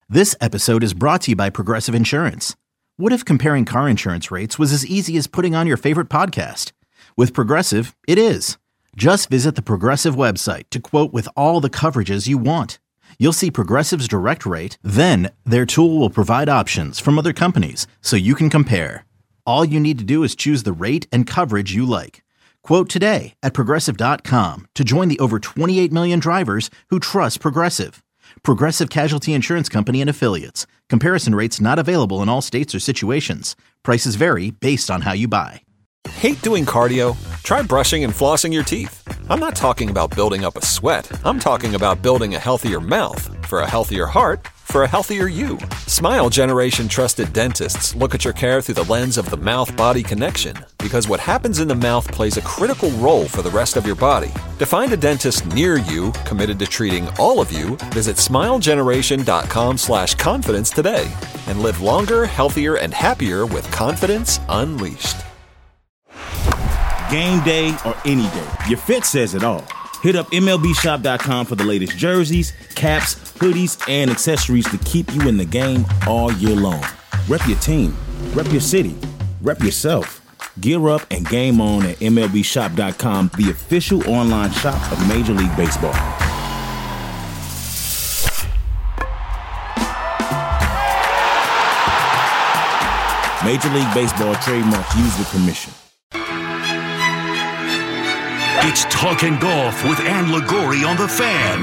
This episode is brought to you by Progressive Insurance. What if comparing car insurance rates was as easy as putting on your favorite podcast? With Progressive, it is. Just visit the Progressive website to quote with all the coverages you want. You'll see Progressive's direct rate, then their tool will provide options from other companies so you can compare. All you need to do is choose the rate and coverage you like. Quote today at Progressive.com to join the over 28 million drivers who trust Progressive. Progressive Casualty Insurance Company and Affiliates. Comparison rates not available in all states or situations. Prices vary based on how you buy. Hate doing cardio? Try brushing and flossing your teeth. I'm not talking about building up a sweat. I'm talking about building a healthier mouth. For a healthier heart, for a healthier you. Smile Generation trusted dentists look at your care through the lens of the mouth-body connection, because what happens in the mouth plays a critical role for the rest of your body. To find a dentist near you committed to treating all of you, visit smilegeneration.com/confidence today and live longer, healthier, and happier with confidence unleashed. Game day or any day, your fit says it all. Hit up MLBshop.com for the latest jerseys, caps, hoodies, and accessories to keep you in the game all year long. Rep your team, rep your city, rep yourself. Gear up and game on at MLBshop.com, the official online shop of Major League Baseball. Major League Baseball trademarks used with permission. It's Talkin' Golf with Ann Liguori on The Fan.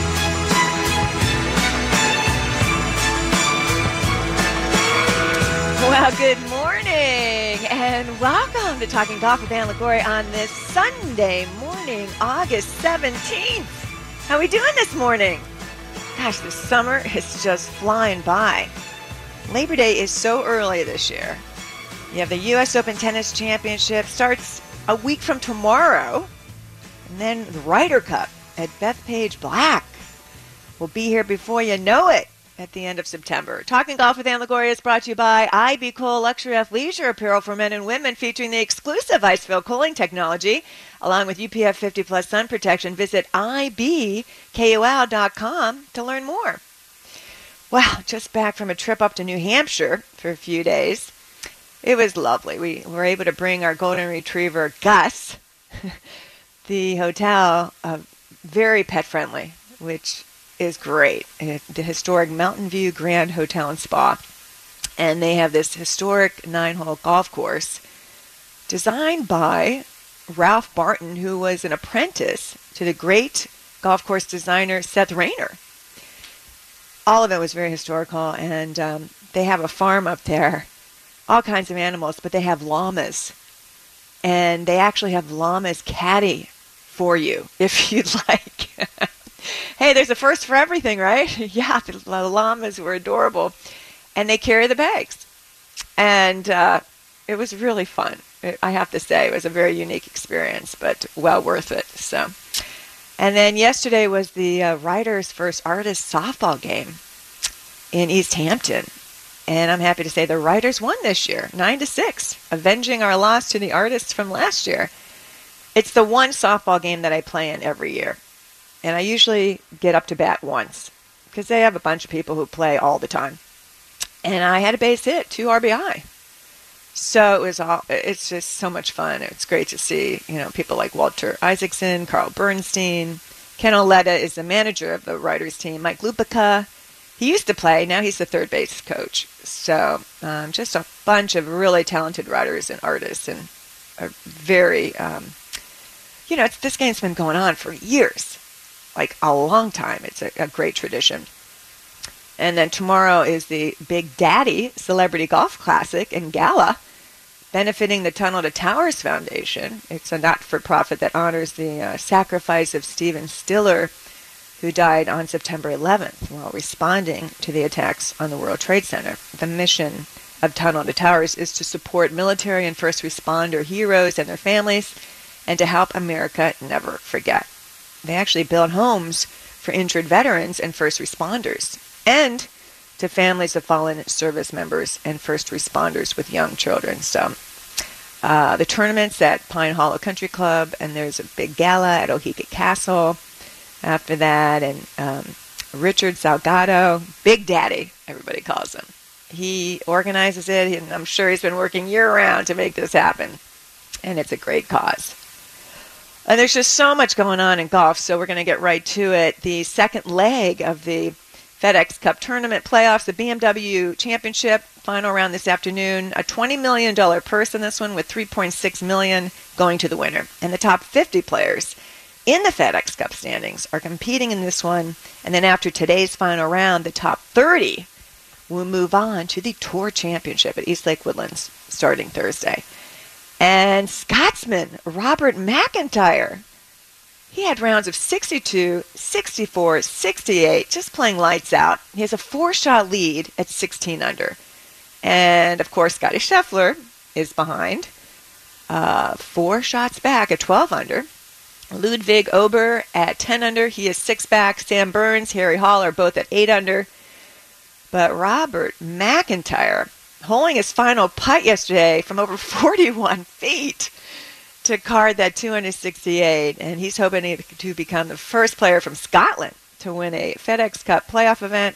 Well, good morning and welcome to Talking Golf with Ann Liguori on this Sunday morning, August 17th. How are we doing this morning? Gosh, the summer is just flying by. Labor Day is so early this year. You have the U.S. Open Tennis Championship starts a week from tomorrow. And then the Ryder Cup at Bethpage Black will be here before you know it at the end of September. Talking Golf with Ann Liguori is brought to you by IB Cole Luxury Athleisure Apparel for men and women, featuring the exclusive Icefield cooling technology, along with UPF 50 Plus sun protection. Visit ibkol.com to learn more. Well, just back from a trip up to New Hampshire for a few days. It was lovely. We were able to bring our golden retriever, Gus, the hotel, very pet-friendly, which is great. The historic Mountain View Grand Hotel and Spa. And they have this historic 9-hole golf course designed by Ralph Barton, who was an apprentice to the great golf course designer Seth Rayner. All of it was very historical, and they have a farm up there, all kinds of animals, but they have llamas. And they actually have llamas caddy for you, if you'd like. Hey, there's a first for everything, right? Yeah, the llamas were adorable. And they carry the bags. And it was really fun. I have to say, it was a very unique experience, but well worth it. So, and then yesterday was the Writers First Artists softball game in East Hampton. And I'm happy to say the Writers won this year, 9-6, avenging our loss to the Artists from last year. It's the one softball game that I play in every year. And I usually get up to bat once because they have a bunch of people who play all the time. And I had a base hit, 2 RBI. So it's just so much fun. It's great to see, people like Walter Isaacson, Carl Bernstein. Ken Oletta is the manager of the Writers team. Mike Lupica, he used to play. Now he's the third base coach. So just a bunch of really talented writers and artists, and a very... this game's been going on for years, like a long time. It's a great tradition. And then tomorrow is the Big Daddy Celebrity Golf Classic and Gala, benefiting the Tunnel to Towers Foundation. It's a not-for-profit that honors the sacrifice of Stephen Stiller, who died on September 11th while responding to the attacks on the World Trade Center. The mission of Tunnel to Towers is to support military and first responder heroes and their families, and to help America never forget. They actually build homes for injured veterans and first responders, and to families of fallen service members and first responders with young children. So the tournament's at Pine Hollow Country Club, and there's a big gala at Oheka Castle after that. And Richard Salgado, Big Daddy, everybody calls him. He organizes it, and I'm sure he's been working year-round to make this happen. And it's a great cause. And there's just so much going on in golf, so we're going to get right to it. The second leg of the FedEx Cup Tournament playoffs, the BMW Championship, final round this afternoon. A $20 million purse in this one with $3.6 million going to the winner. And the top 50 players in the FedEx Cup standings are competing in this one. And then after today's final round, the top 30 will move on to the Tour Championship at East Lake Woodlands starting Thursday. And Scotsman Robert McIntyre, he had rounds of 62, 64, 68, just playing lights out. He has a 4-shot lead at 16 under. And, of course, Scotty Scheffler is behind, 4 shots back at 12 under. Ludwig Ober at 10 under. He is 6 back. Sam Burns, Harry Hall are both at 8 under. But Robert McIntyre, holing his final putt yesterday from over 41 feet to card that 268, and he's hoping to become the first player from Scotland to win a FedEx Cup playoff event,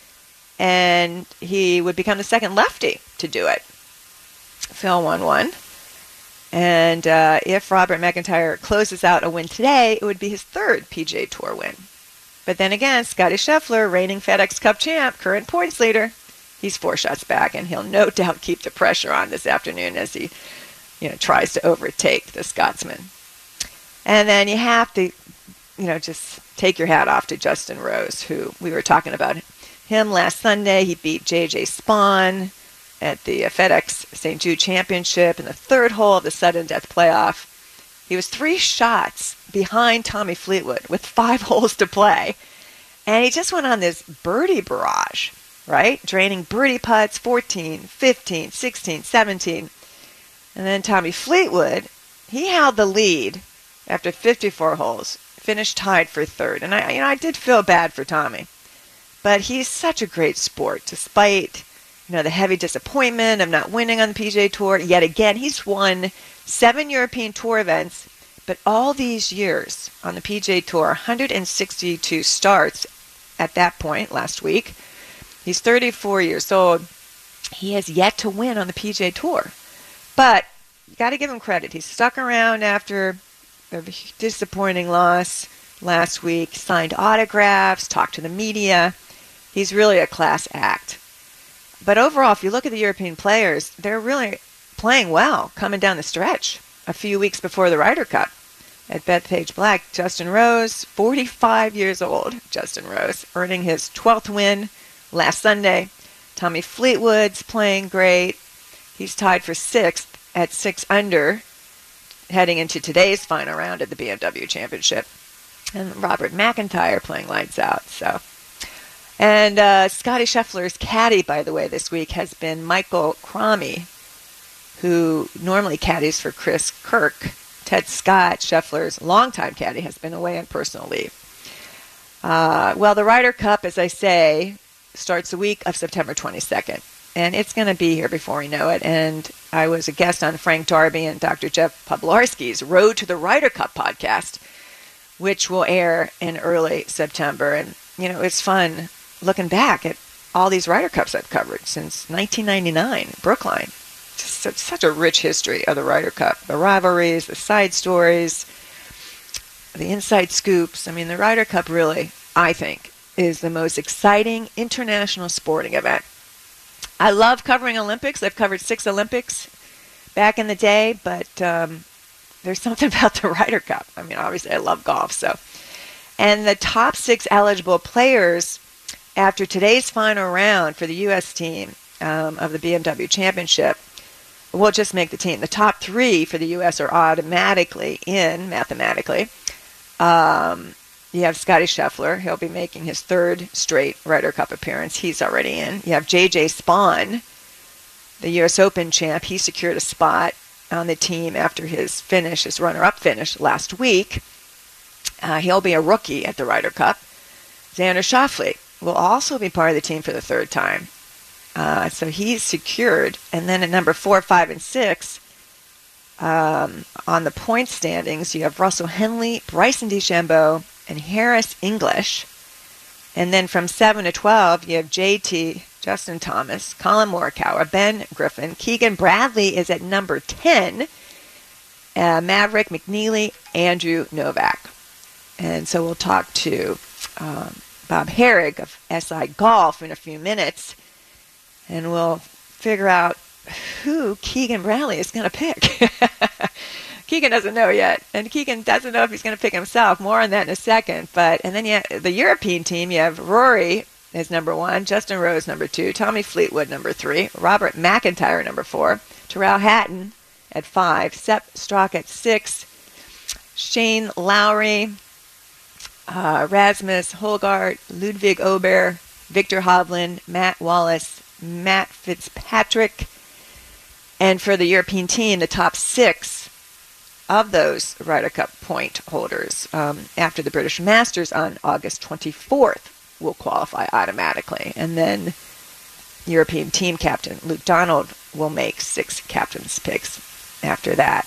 and he would become the second lefty to do it. Phil won one, and if Robert McIntyre closes out a win today, it would be his third PGA Tour win. But then again, Scotty Scheffler, reigning FedEx Cup champ, current points leader, he's 4 shots back, and he'll no doubt keep the pressure on this afternoon as he, tries to overtake the Scotsman. And then you have to, just take your hat off to Justin Rose, who we were talking about him last Sunday. He beat J.J. Spaun at the FedEx St. Jude Championship in the third hole of the sudden death playoff. He was 3 shots behind Tommy Fleetwood with 5 holes to play. And he just went on this birdie barrage, right? Draining birdie putts, 14, 15, 16, 17. And then Tommy Fleetwood, he held the lead after 54 holes, finished tied for third. And I did feel bad for Tommy. But he's such a great sport, despite, the heavy disappointment of not winning on the PGA Tour. Yet again, he's won 7 European Tour events, but all these years on the PGA Tour, 162 starts at that point last week. He's 34 years old. He has yet to win on the PGA Tour. But you got to give him credit. He stuck around after a disappointing loss last week, signed autographs, talked to the media. He's really a class act. But overall, if you look at the European players, they're really playing well coming down the stretch. A few weeks before the Ryder Cup at Bethpage Black, Justin Rose, 45 years old, Justin Rose, earning his 12th win last Sunday. Tommy Fleetwood's playing great. He's tied for 6th at 6 under, heading into today's final round at the BMW Championship. And Robert McIntyre playing lights out. And Scotty Scheffler's caddy, by the way, this week has been Michael Cromie, who normally caddies for Chris Kirk. Ted Scott, Scheffler's longtime caddy, has been away on personal leave. Well, the Ryder Cup, as I say, starts the week of September 22nd. And it's going to be here before we know it. And I was a guest on Frank Darby and Dr. Jeff Poblarski's Road to the Ryder Cup podcast, which will air in early September. And, it's fun looking back at all these Ryder Cups I've covered since 1999, Brookline. Just such a rich history of the Ryder Cup. The rivalries, the side stories, the inside scoops. The Ryder Cup really, I think, is the most exciting international sporting event. I love covering Olympics. I've covered 6 Olympics back in the day, but there's something about the Ryder Cup. Obviously I love golf, so. And the top 6 eligible players after today's final round for the U.S. team of the BMW Championship will just make the team. The top 3 for the U.S. are automatically in, mathematically. You have Scotty Scheffler. He'll be making his 3rd straight Ryder Cup appearance. He's already in. You have J.J. Spaun, the U.S. Open champ. He secured a spot on the team after his runner-up finish last week. He'll be a rookie at the Ryder Cup. Xander Schauffele will also be part of the team for the 3rd time. So he's secured. And then at number 4, 5, and 6, on the point standings, you have Russell Henley, Bryson DeChambeau, and Harris English. And then from 7 to 12, you have JT, Justin Thomas, Colin Morikawa, Ben Griffin. Keegan Bradley is at number 10. Maverick McNeely, Andrew Novak. And so we'll talk to Bob Herrig of SI Golf in a few minutes, and we'll figure out who Keegan Bradley is going to pick. Keegan doesn't know yet, and Keegan doesn't know if he's going to pick himself. More on that in a second. And then the European team, you have Rory as number 1, Justin Rose number 2, Tommy Fleetwood number 3, Robert McIntyre number 4, Tyrrell Hatton at 5, Sepp Straka at 6, Shane Lowry, Rasmus Holgaard, Ludwig Ober, Victor Hovland, Matt Wallace, Matt Fitzpatrick. And for the European team, the top 6 of those Ryder Cup point holders after the British Masters on August 24th will qualify automatically. And then European team captain Luke Donald will make 6 captain's picks after that.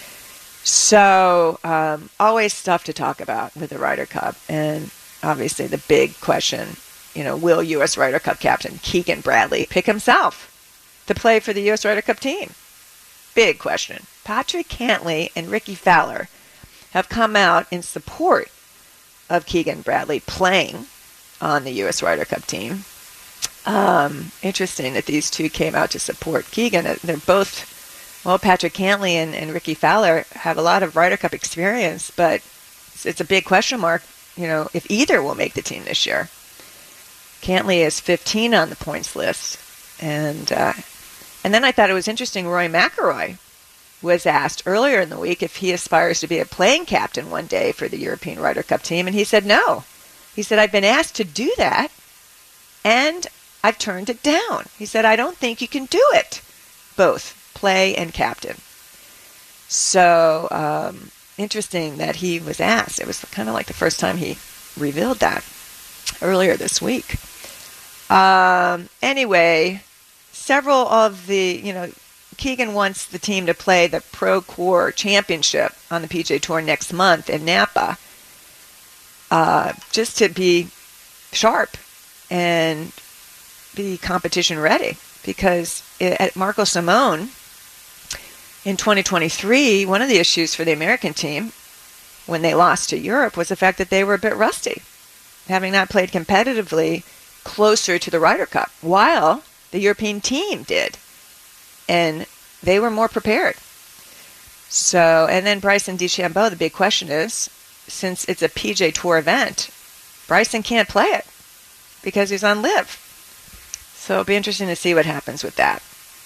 So always stuff to talk about with the Ryder Cup. And obviously the big question, will U.S. Ryder Cup captain Keegan Bradley pick himself to play for the U.S. Ryder Cup team? Big question. Patrick Cantlay and Ricky Fowler have come out in support of Keegan Bradley playing on the U.S. Ryder Cup team. Interesting that these two came out to support Keegan. They're both, Patrick Cantlay and Ricky Fowler have a lot of Ryder Cup experience, but it's a big question mark, if either will make the team this year. Cantlay is 15 on the points list. And then I thought it was interesting, Rory McIlroy was asked earlier in the week if he aspires to be a playing captain one day for the European Ryder Cup team, and he said no. He said, I've been asked to do that, and I've turned it down. He said, I don't think you can do it, both play and captain. So interesting that he was asked. It was kind of like the first time he revealed that earlier this week. Anyway, several of the, Keegan wants the team to play the Pro Tour Championship on the PGA Tour next month in Napa, just to be sharp and be competition ready. Because at Marco Simone in 2023, one of the issues for the American team when they lost to Europe was the fact that they were a bit rusty, having not played competitively closer to the Ryder Cup, while the European team did. And they were more prepared. So, and then Bryson DeChambeau, the big question is, since it's a PGA Tour event, Bryson can't play it because he's on LIV. So it'll be interesting to see what happens with that.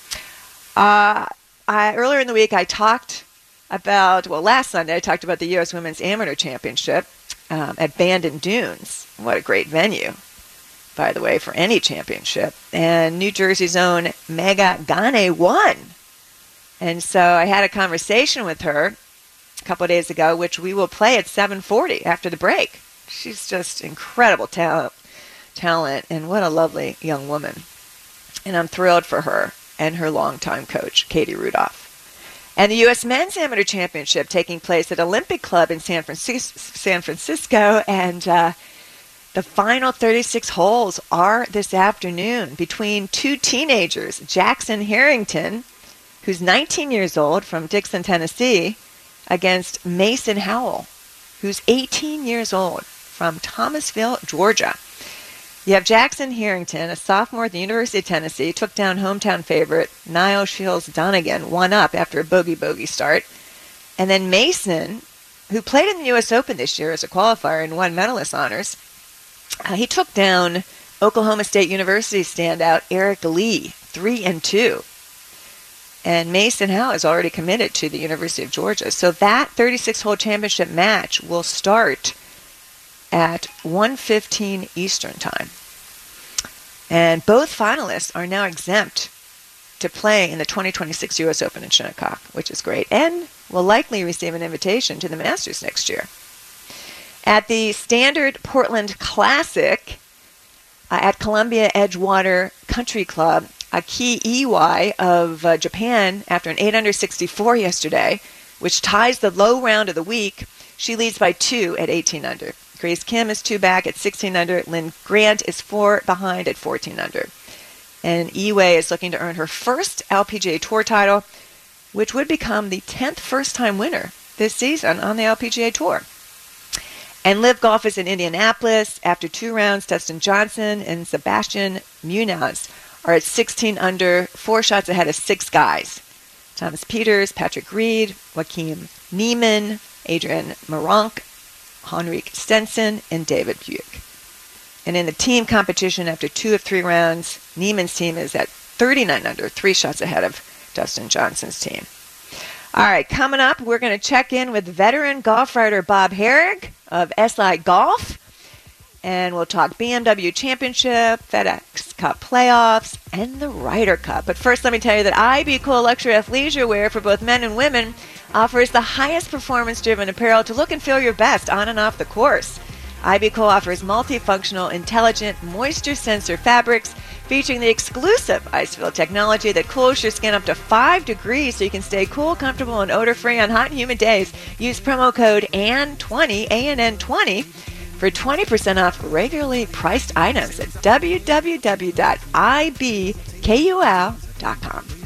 Earlier in the week, I talked about, last Sunday, I talked about the U.S. Women's Amateur Championship at Bandon Dunes. What a great venue, by the way, for any championship. And New Jersey's own Megha Ganne won. And so I had a conversation with her a couple of days ago, which we will play at 7:40 after the break. She's just incredible talent, and what a lovely young woman. And I'm thrilled for her and her longtime coach, Katie Rudolph. And the U.S. Men's Amateur Championship taking place at Olympic Club in San Francisco, and the final 36 holes are this afternoon between two teenagers, Jackson Harrington, who's 19 years old, from Dixon, Tennessee, against Mason Howell, who's 18 years old, from Thomasville, Georgia. You have Jackson Harrington, a sophomore at the University of Tennessee, took down hometown favorite Niall Shields-Donegan, one up after a bogey start. And then Mason, who played in the U.S. Open this year as a qualifier and won medalist honors, he took down Oklahoma State University standout Eric Lee, 3-2. And Mason Howell is already committed to the University of Georgia. So that 36-hole championship match will start at 1:15 Eastern Time. And both finalists are now exempt to play in the 2026 U.S. Open in Shinnecock, which is great, and will likely receive an invitation to the Masters next year. At the Standard Portland Classic at Columbia Edgewater Country Club, Aki Iwai of Japan, after an 8-under-64 yesterday, which ties the low round of the week, she leads by 2 at 18 under. Grace Kim is 2 back at 16 under. Lynn Grant is 4 behind at 14 under. And Yi-Wei is looking to earn her first LPGA Tour title, which would become the 10th first-time winner this season on the LPGA Tour. And Live Golf is in Indianapolis. After 2 rounds, Dustin Johnson and Sebastian Munoz are at 16 under, 4 shots ahead of 6 guys. Thomas Peters, Patrick Reed, Joaquin Niemann, Adrian Meronk, Henrik Stenson, and David Buick. And in the team competition, after 2 of 3 rounds, Niemann's team is at 39 under, 3 shots ahead of Dustin Johnson's team. All right, coming up, we're going to check in with veteran golf writer Bob Harig of SI Golf. And we'll talk BMW Championship, FedEx Cup playoffs, and the Ryder Cup. But first, let me tell you that IB Cool Luxury Athleisure Wear for both men and women offers the highest performance-driven apparel to look and feel your best on and off the course. IB Cool offers multifunctional, intelligent, moisture sensor fabrics featuring the exclusive IceFill technology that cools your skin up to 5 degrees so you can stay cool, comfortable, and odor-free on hot and humid days. Use promo code ANN20, ANN20, for 20% off regularly priced items at www.ibkul.com.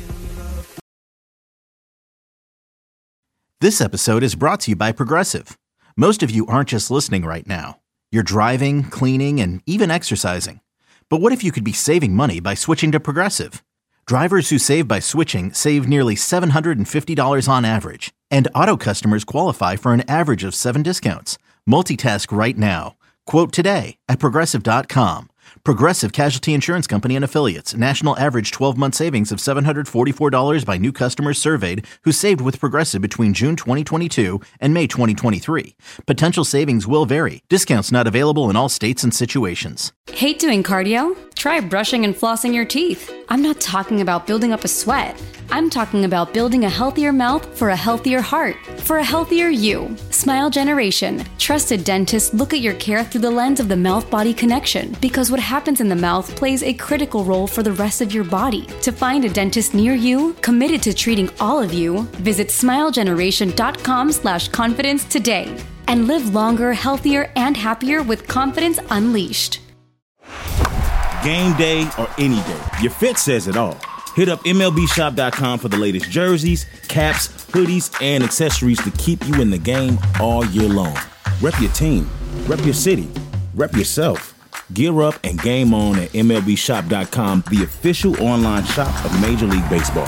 This episode is brought to you by Progressive. Most of you aren't just listening right now. You're driving, cleaning, and even exercising. But what if you could be saving money by switching to Progressive? Drivers who save by switching save nearly $750 on average. And auto customers qualify for an average of 7 discounts. Multitask right now. Quote today at Progressive.com. Progressive Casualty Insurance Company and Affiliates. National average 12-month savings of $744 by new customers surveyed who saved with Progressive between June 2022 and May 2023. Potential savings will vary. Discounts not available in all states and situations. Hate doing cardio? Try brushing and flossing your teeth. I'm not talking about building up a sweat. I'm talking about building a healthier mouth for a healthier heart, for a healthier you. Smile Generation. Trusted dentists look at your care through the lens of the mouth-body connection because what happens in the mouth plays a critical role for the rest of your body. To find a dentist near you, committed to treating all of you, visit smilegeneration.com/confidence today and live longer, healthier, and happier with confidence unleashed. Game day or any day, your fit says it all. Hit up MLBshop.com for the latest jerseys, caps, hoodies, and accessories to keep you in the game all year long. Rep your team, rep your city, rep yourself. Gear up and game on at MLBshop.com, the official online shop of Major League Baseball.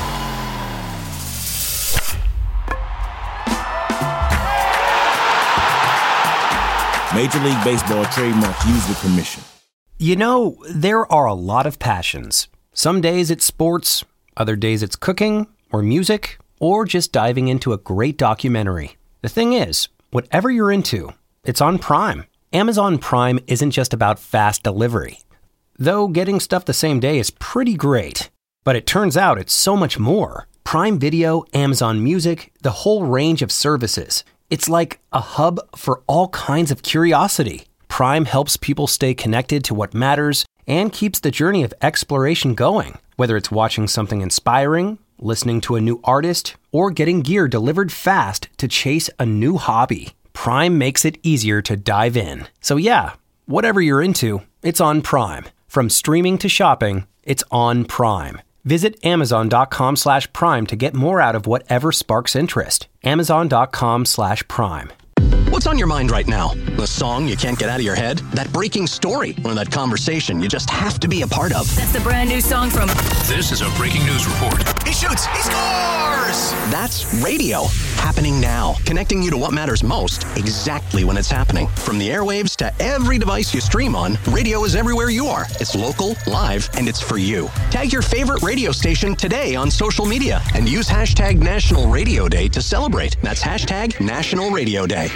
Major League Baseball trademark used with permission. You know, there are a lot of passions. Some days it's sports, other days it's cooking, or music, or just diving into a great documentary. The thing is, whatever you're into, it's on Prime. Amazon Prime isn't just about fast delivery. Though getting stuff the same day is pretty great. But it turns out it's so much more. Prime Video, Amazon Music, the whole range of services. It's like a hub for all kinds of curiosity. Prime helps people stay connected to what matters and keeps the journey of exploration going. Whether it's watching something inspiring, listening to a new artist, or getting gear delivered fast to chase a new hobby, Prime makes it easier to dive in. So yeah, whatever you're into, it's on Prime. From streaming to shopping, it's on Prime. Visit Amazon.com/Prime to get more out of whatever sparks interest. Amazon.com/Prime. What's on your mind right now? The song you can't get out of your head? That breaking story? Or that conversation you just have to be a part of? That's the brand new song from... This is a breaking news report. He shoots! He scores! That's radio. Happening now. Connecting you to what matters most, exactly when it's happening. From the airwaves to every device you stream on, radio is everywhere you are. It's local, live, and it's for you. Tag your favorite radio station today on social media and use hashtag National Radio Day to celebrate. That's hashtag National Radio Day.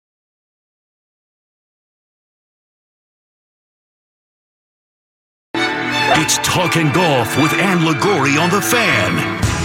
It's Talking Golf with Ann Liguori on The Fan.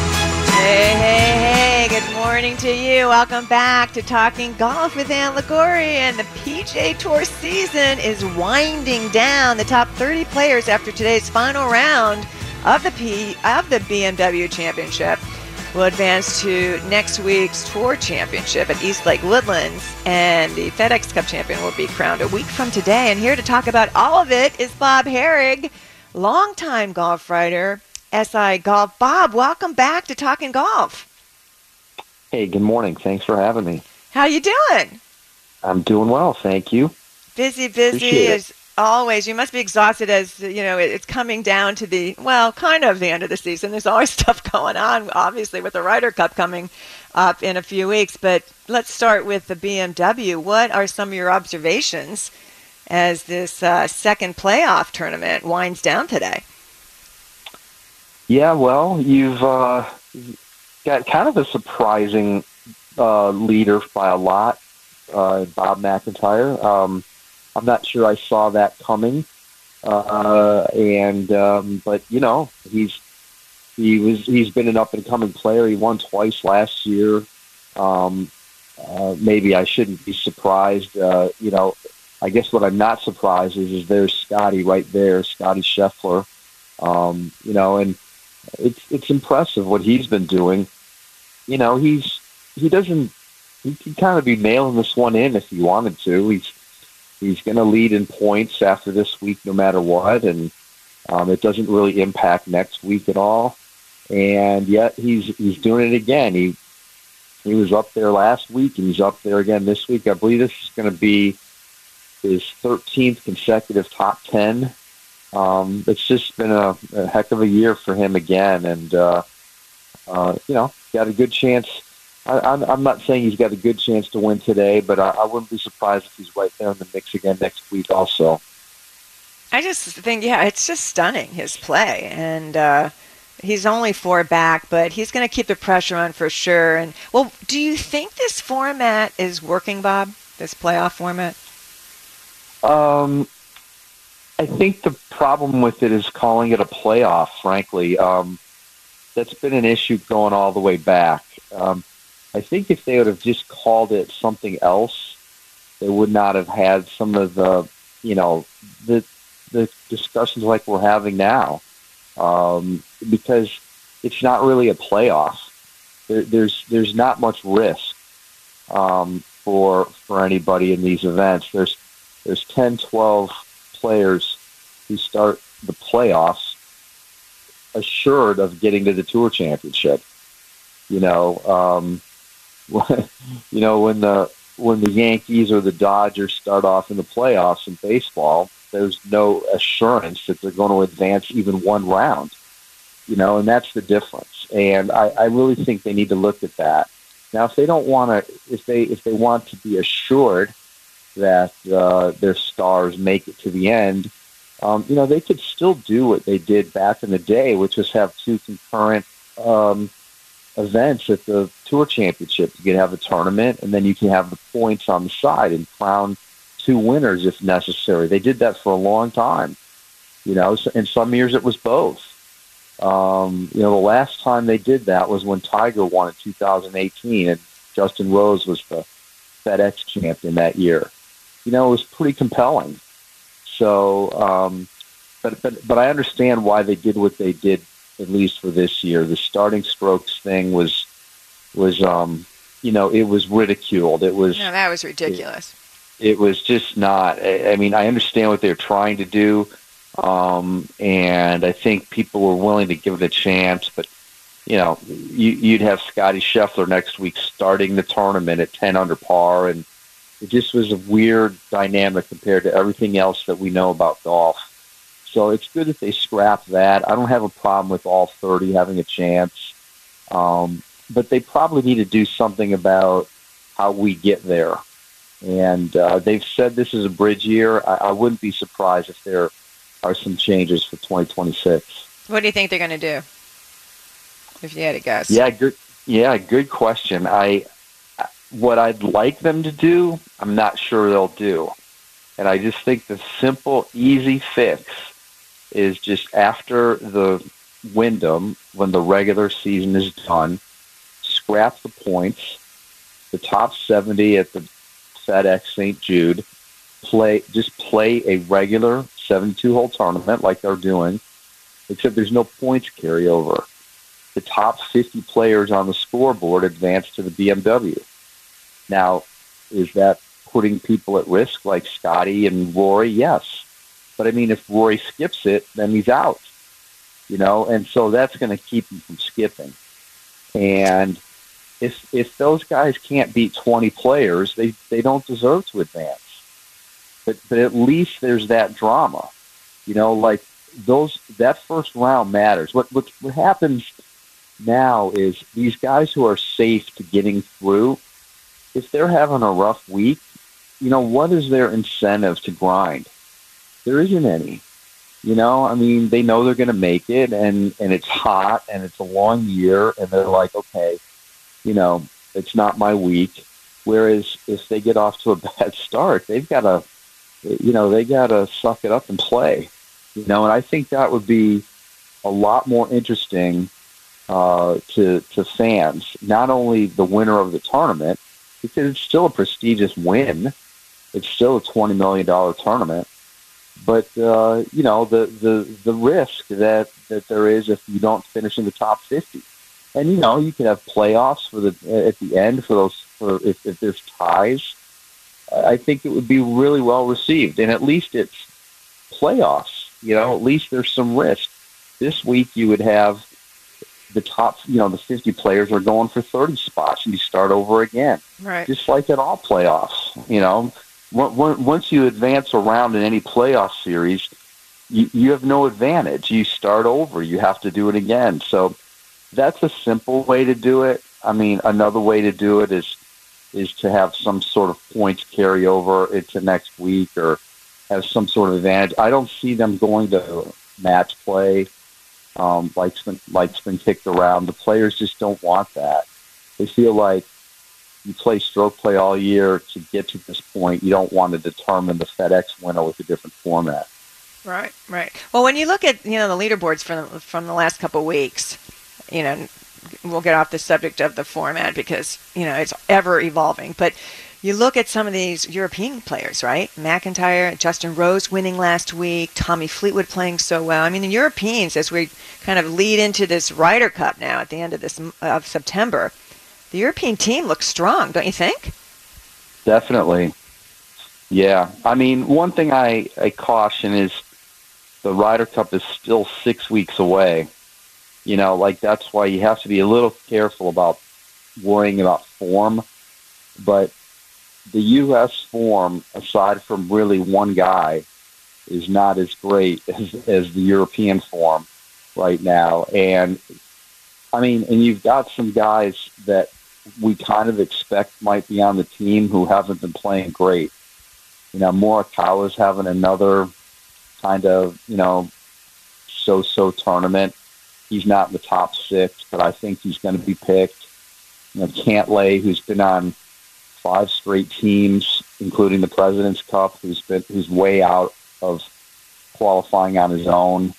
Hey, good morning to you. Welcome back to Talking Golf with Ann Liguori. And the PGA Tour season is winding down. The top 30 players after today's final round of the BMW Championship will advance to next week's Tour Championship at East Lake Woodlands, and the FedEx Cup champion will be crowned a week from today. And here to talk about all of it is Bob Harig, longtime golf writer, SI Golf. Bob, welcome back to Talking Golf. Hey, good morning. Thanks for having me. How you doing? I'm doing well, thank you. Busy Appreciate as always. You must be exhausted as, you know, it's coming down to the, well, kind of the end of the season. There's always stuff going on, obviously, with the Ryder Cup coming up in a few weeks. But let's start with the BMW. What are some of your observations as this second playoff tournament winds down today? Yeah, well, you've got kind of a surprising leader by a lot, Bob McIntyre. I'm not sure I saw that coming, but you know, he's been an up and coming player. He won twice last year. Maybe I shouldn't be surprised. You know, I guess what I'm not surprised is there's Scotty right there, Scotty Scheffler. You know, and it's impressive what he's been doing. You know, he could kind of be mailing this one in if he wanted to. He's going to lead in points after this week no matter what, and it doesn't really impact next week at all. And yet he's doing it again. He was up there last week, and he's up there again this week. I believe this is going to be his 13th consecutive top 10. It's just been a heck of a year for him again, and you know, got a good chance. I'm not saying he's got a good chance to win today, but I wouldn't be surprised if he's right there in the mix again next week also. I just think, yeah, it's just stunning, his play. And he's only 4 back, but he's going to keep the pressure on for sure. And, well, do you think this format is working, Bob, this playoff format? I think the problem with it is calling it a playoff, frankly. That's been an issue going all the way back. I think if they would have just called it something else, they would not have had some of the, you know, the discussions like we're having now, because it's not really a playoff. There's not much risk for anybody in these events. There's 10, 12 players who start the playoffs assured of getting to the Tour Championship. You know, you know, when the Yankees or the Dodgers start off in the playoffs in baseball, there's no assurance that they're going to advance even one round. You know, and that's the difference. And I really think they need to look at that. Now, if they don't want to, if they want to be assured that their stars make it to the end, you know, they could still do what they did back in the day, which was have 2 concurrent events at the Tour Championship. You can have a tournament, and then you can have the points on the side and crown 2 winners if necessary. They did that for a long time. You know, in some years it was both. You know, the last time they did that was when Tiger won in 2018, and Justin Rose was the FedEx champion that year. You know, it was pretty compelling. So, but I understand why they did what they did, at least for this year. The starting strokes thing was you know, it was ridiculed. It was, no, that was ridiculous. It was just not. I mean, I understand what they're trying to do, and I think people were willing to give it a chance. But you know, you'd have Scotty Scheffler next week starting the tournament at 10 under par, and it just was a weird dynamic compared to everything else that we know about golf. So it's good that they scrapped that. I don't have a problem with all 30 having a chance. But they probably need to do something about how we get there. And they've said this is a bridge year. I wouldn't be surprised if there are some changes for 2026. What do you think they're going to do, if you had to guess? Good question. What I'd like them to do, I'm not sure they'll do. And I just think the simple, easy fix is just after the Wyndham, when the regular season is done, scrap the points, the top 70 at the FedEx St. Jude, play a regular 72-hole tournament like they're doing, except there's no points carryover. the top 50 players on the scoreboard advance to the BMW. Now, is that putting people at risk like Scotty and Rory? Yes. But, I mean, if Rory skips it, then he's out, and so that's going to keep him from skipping. And if those guys can't beat 20 players, they don't deserve to advance. But at least there's that drama, like that first round matters. What happens now is these guys who are safe to getting through, if they're having a rough week, what is their incentive to grind? There isn't any. I mean, they know they're going to make it, and it's hot, and it's a long year, and they're like, okay, it's not my week. Whereas if they get off to a bad start, they've got to, they got to suck it up and play. And I think that would be a lot more interesting to fans, not only the winner of the tournament, because it's still a prestigious win. It's still a $20 million tournament. But, the risk that there is if you don't finish in the top 50. And, you can have playoffs at the end if there's ties. I think it would be really well received. And at least it's playoffs. At least there's some risk. This week you would have the top, the 50 players are going for 30 spots, and you start over again. Right. Just like at all playoffs, Once you advance around in any playoff series, you have no advantage. You start over. You have to do it again. So that's a simple way to do it. I mean, another way to do it is to have some sort of points carry over into next week or have some sort of advantage. I don't see them going to match play like's been kicked around. The players just don't want that. They feel like you play stroke play all year to get to this point. You don't want to determine the FedEx winner with a different format. Right. Well, when you look at the leaderboards from the last couple of weeks, we'll get off the subject of the format because it's ever evolving. But you look at some of these European players, right? McIntyre, Justin Rose winning last week, Tommy Fleetwood playing so well. I mean, the Europeans, as we kind of lead into this Ryder Cup now at the end of September, the European team looks strong, don't you think? Definitely. Yeah. I mean, one thing I caution is the Ryder Cup is still 6 weeks away. That's why you have to be a little careful about worrying about form. But the U.S. form, aside from really one guy, is not as great as the European form right now. And, I mean, and you've got some guys that we kind of expect might be on the team who haven't been playing great. Morikawa's having another kind of, so-so tournament. He's not in the top 6, but I think he's going to be picked. Cantlay, who's been on 5 straight teams, including the President's Cup, who's way out of qualifying on his own.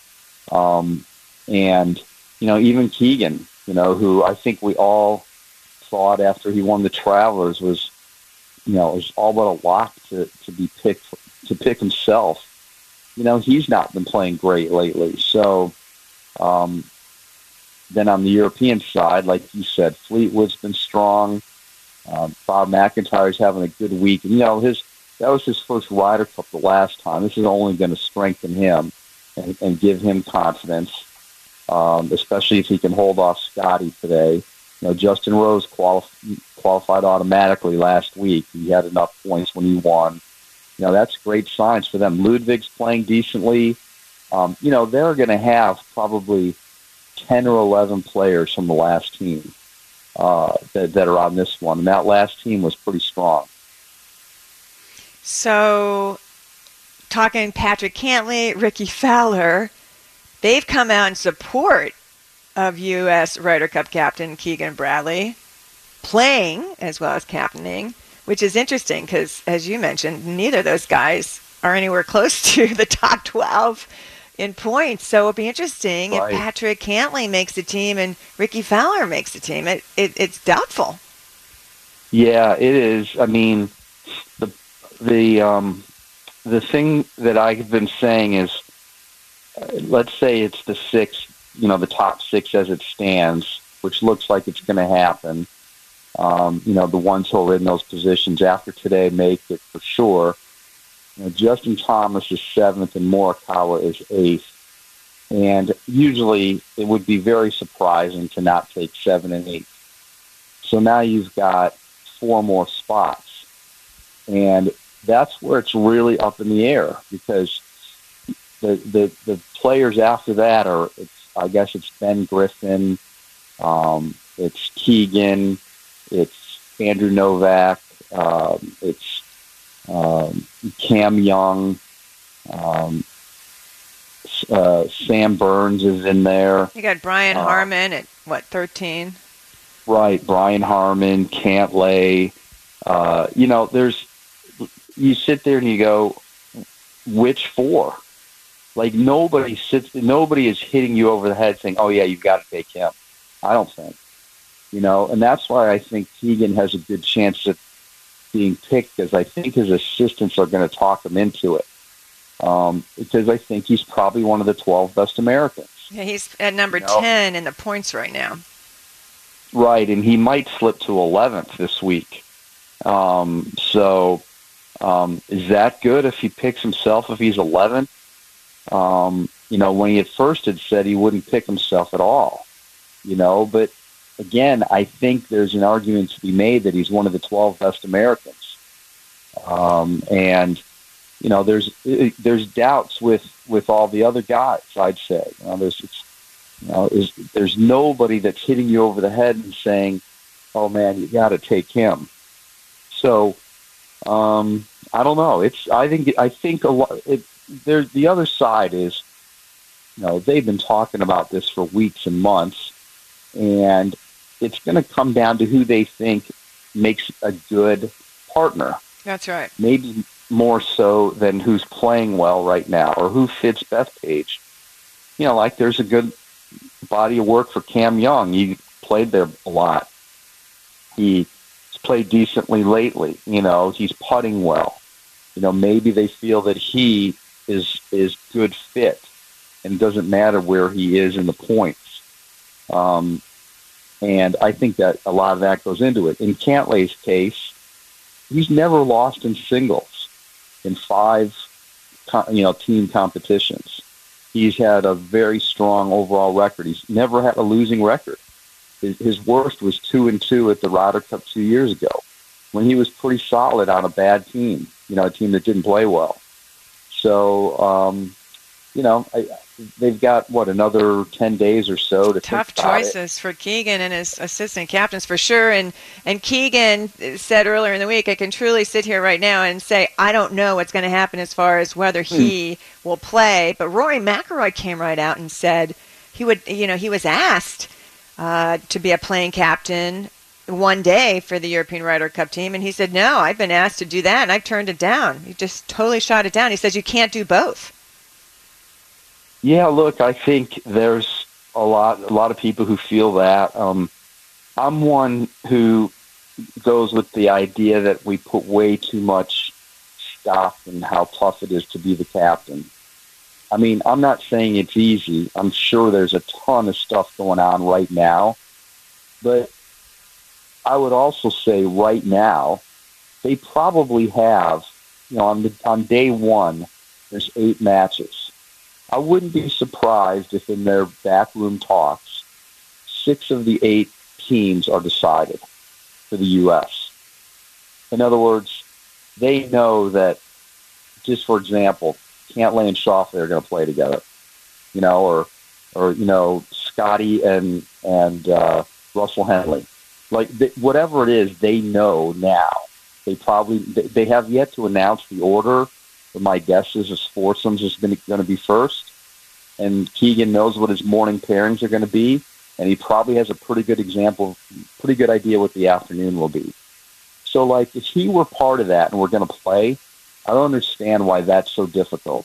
And, even Keegan, who I think we all thought after he won the Travelers was all but a lock to be picked, to pick himself. He's not been playing great lately. So then on the European side, like you said, Fleetwood's been strong. Bob McIntyre's having a good week. And, that was his first Ryder Cup the last time. This is only going to strengthen him and give him confidence, especially if he can hold off Scotty today. Justin Rose qualified automatically last week. He had enough points when he won. That's great signs for them. Ludwig's playing decently. They're going to have probably 10 or 11 players from the last team that are on this one. And that last team was pretty strong. So, talking Patrick Cantlay, Ricky Fowler, they've come out in support of U.S. Ryder Cup captain Keegan Bradley, playing as well as captaining, which is interesting because, as you mentioned, neither of those guys are anywhere close to the top 12 in points. So it'll be interesting if Patrick Cantlay makes the team and Ricky Fowler makes the team. It's doubtful. Yeah, it is. I mean, the thing that I've been saying is, let's say it's the 6th the top 6 as it stands, which looks like it's going to happen. The ones who are in those positions after today make it for sure. Justin Thomas is 7th and Morikawa is 8th. And usually it would be very surprising to not take 7 and 8. So now you've got 4 more spots. And that's where it's really up in the air, because the players after that are, I guess it's Ben Griffin, it's Keegan, it's Andrew Novak, it's Cam Young, Sam Burns is in there. You got Brian Harmon at, 13? Right, Brian Harmon, Cantlay. You sit there and you go, which 4? Like, nobody is hitting you over the head saying, oh, yeah, you've got to take him. I don't think. And that's why I think Keegan has a good chance of being picked, because I think his assistants are going to talk him into it. Because I think he's probably one of the 12 best Americans. Yeah, he's at number 10 in the points right now. Right, and he might slip to 11th this week. Is that good if he picks himself if he's 11th? When he at first had said he wouldn't pick himself at all. But again, I think there's an argument to be made that he's one of the 12 best Americans. There's doubts with all the other guys, I'd say. There's nobody that's hitting you over the head and saying, oh man, you got to take him. So, I don't know. I think a lot, the other side is, they've been talking about this for weeks and months, and it's going to come down to who they think makes a good partner. That's right. Maybe more so than who's playing well right now or who fits Bethpage. Like there's a good body of work for Cam Young. He played there a lot. He's played decently lately. He's putting well. Maybe they feel that he is good fit and doesn't matter where he is in the points. And I think that a lot of that goes into it. In Cantlay's case, he's never lost in singles in 5, team competitions. He's had a very strong overall record. He's never had a losing record. His worst was 2-2 at the Ryder Cup 2 years ago, when he was pretty solid on a bad team, a team that didn't play well. So, they've got, another 10 days or so to tough think about choices for Keegan and his assistant captains for sure. And Keegan said earlier in the week, I can truly sit here right now and say, I don't know what's going to happen as far as whether he will play. But Rory McIlroy came right out and said he would, he was asked to be a playing captain one day for the European Ryder Cup team. And he said, no, I've been asked to do that, and I've turned it down. He just totally shot it down. He says you can't do both. Yeah, look, I think there's a lot of people who feel that. I'm one who goes with the idea that we put way too much stock in how tough it is to be the captain. I mean, I'm not saying it's easy. I'm sure there's a ton of stuff going on right now. But I would also say right now, they probably have, on day one, there's 8 matches. I wouldn't be surprised if in their backroom talks, 6 of the 8 teams are decided for the U.S. In other words, they know that, just for example, Cantlay and Schauffele are going to play together, or Scotty and Russell Henley. Whatever it is, they know now. They have yet to announce the order. But my guess is foursomes is going to be first, and Keegan knows what his morning pairings are going to be, and he probably has a pretty good idea what the afternoon will be. So, if he were part of that and we're going to play, I don't understand why that's so difficult.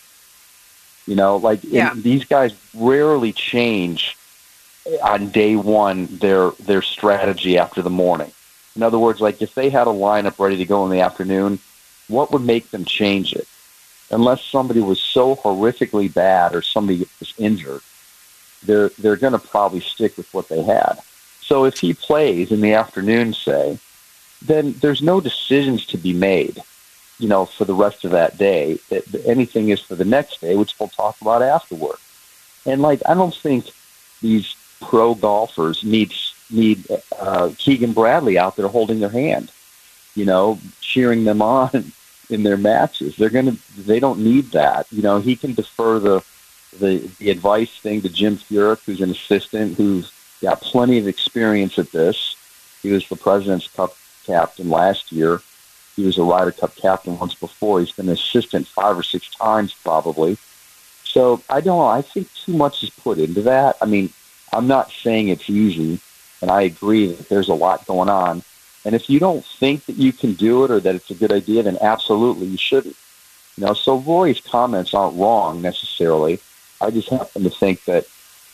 These guys rarely change on day one their strategy after the morning. In other words, if they had a lineup ready to go in the afternoon, what would make them change it? Unless somebody was so horrifically bad or somebody was injured. they're going to probably stick with what they had. So if he plays in the afternoon, say, then there's no decisions to be made, for the rest of that day. Anything is for the next day, which we'll talk about afterward. And I don't think these pro golfers need Keegan Bradley out there holding their hand, cheering them on in their matches. They don't need that. He can defer the advice thing to Jim Furyk, who's an assistant, who's got plenty of experience at this. He was the President's Cup captain last year. He was a Ryder Cup captain once before. He's been an assistant 5 or 6 times probably. So I don't know. I think too much is put into that. I mean, I'm not saying it's easy, and I agree that there's a lot going on. And if you don't think that you can do it or that it's a good idea, then absolutely you shouldn't. So Rory's comments aren't wrong necessarily. I just happen to think that,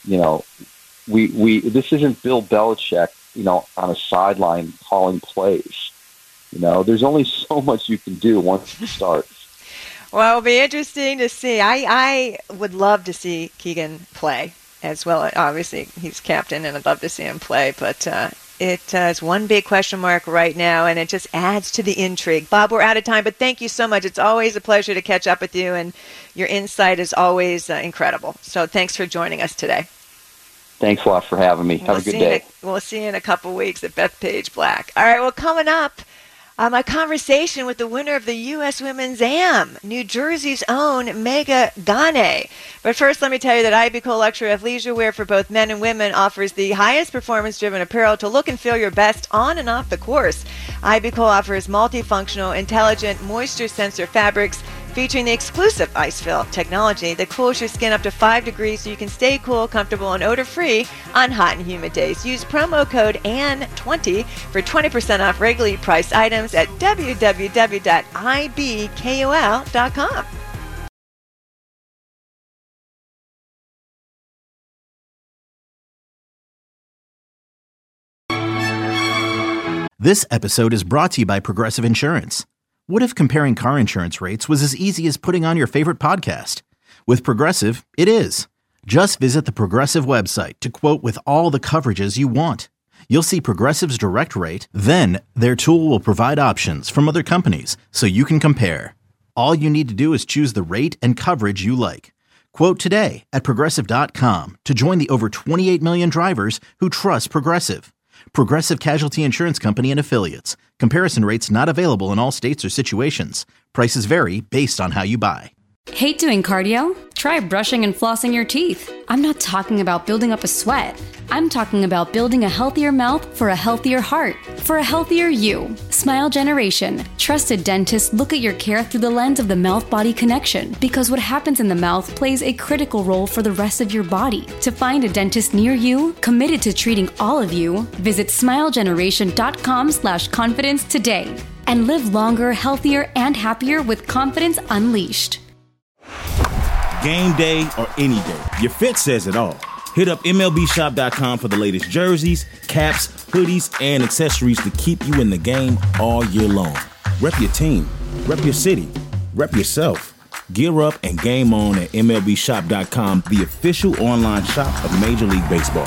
this isn't Bill Belichick, on a sideline calling plays. There's only so much you can do once it starts. Well, it'll be interesting to see. I would love to see Keegan play as well. Obviously, he's captain, and I'd love to see him play. But it is one big question mark right now, and it just adds to the intrigue. Bob, we're out of time, but thank you so much. It's always a pleasure to catch up with you, and your insight is always incredible. So thanks for joining us today. Thanks a lot for having me. Have a good day. We'll see you in a couple weeks at Bethpage Black. All right, well, coming up, my conversation with the winner of the U.S. Women's Am, New Jersey's own Megha Ganne. But first, let me tell you that IB Cole Luxury Athleisure Wear for both men and women offers the highest performance-driven apparel to look and feel your best on and off the course. IB Cole offers multifunctional, intelligent moisture sensor fabrics featuring the exclusive Ice-Fill technology that cools your skin up to 5 degrees so you can stay cool, comfortable, and odor-free on hot and humid days. Use promo code ANN20 for 20% off regularly priced items at www.ibkol.com. This episode is brought to you by Progressive Insurance. What if comparing car insurance rates was as easy as putting on your favorite podcast? With Progressive, it is. Just visit the Progressive website to quote with all the coverages you want. You'll see Progressive's direct rate, then their tool will provide options from other companies so you can compare. All you need to do is choose the rate and coverage you like. Quote today at Progressive.com to join the over 28 million drivers who trust Progressive. Progressive Casualty Insurance Company and Affiliates. Comparison rates not available in all states or situations. Prices vary based on how you buy. Hate doing cardio? Try brushing and flossing your teeth. I'm not talking about building up a sweat. I'm talking about building a healthier mouth for a healthier heart, for a healthier you. Smile Generation. Trusted dentists look at your care through the lens of the mouth-body connection because what happens in the mouth plays a critical role for the rest of your body. To find a dentist near you, committed to treating all of you, visit smilegeneration.com/confidence today and live longer, healthier, and happier with confidence unleashed. Game day or any day, your fit says it all. Hit up MLBshop.com for the latest jerseys, caps, hoodies, and accessories to keep you in the game all year long. Rep your team, rep your city, rep yourself. Gear up and game on at MLBshop.com, the official online shop of Major League Baseball.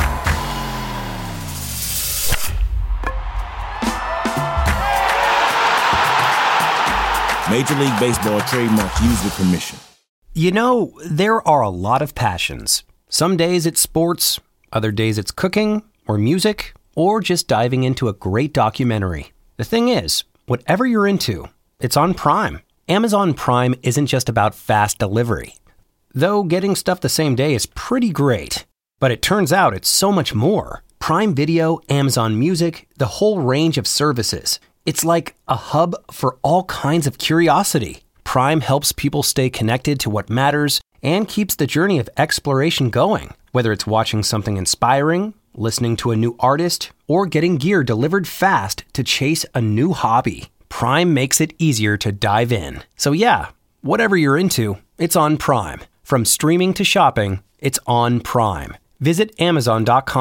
Major League Baseball trademarks used with permission. There are a lot of passions. Some days it's sports, other days it's cooking or music, or just diving into a great documentary. The thing is, whatever you're into, it's on Prime. Amazon Prime isn't just about fast delivery. Though getting stuff the same day is pretty great. But it turns out it's so much more. Prime Video, Amazon Music, the whole range of services. It's like a hub for all kinds of curiosity. Prime helps people stay connected to what matters and keeps the journey of exploration going. Whether it's watching something inspiring, listening to a new artist, or getting gear delivered fast to chase a new hobby, Prime makes it easier to dive in. So yeah, whatever you're into, it's on Prime. From streaming to shopping, it's on Prime. Visit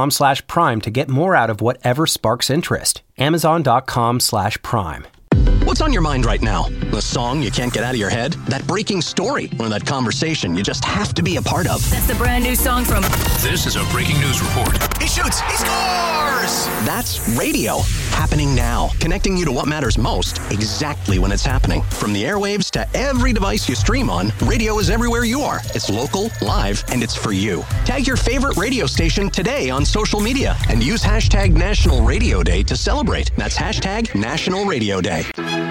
Amazon.com/Prime to get more out of whatever sparks interest. Amazon.com/Prime. What's on your mind right now? The song you can't get out of your head? That breaking story? Or that conversation you just have to be a part of? That's the brand new song from... This is a breaking news report. He shoots. He scores! That's radio. Happening now. Connecting you to what matters most exactly when it's happening. From the airwaves to every device you stream on, radio is everywhere you are. It's local, live, and it's for you. Tag your favorite radio station today on social media and use hashtag National Radio Day to celebrate. That's hashtag National Radio Day.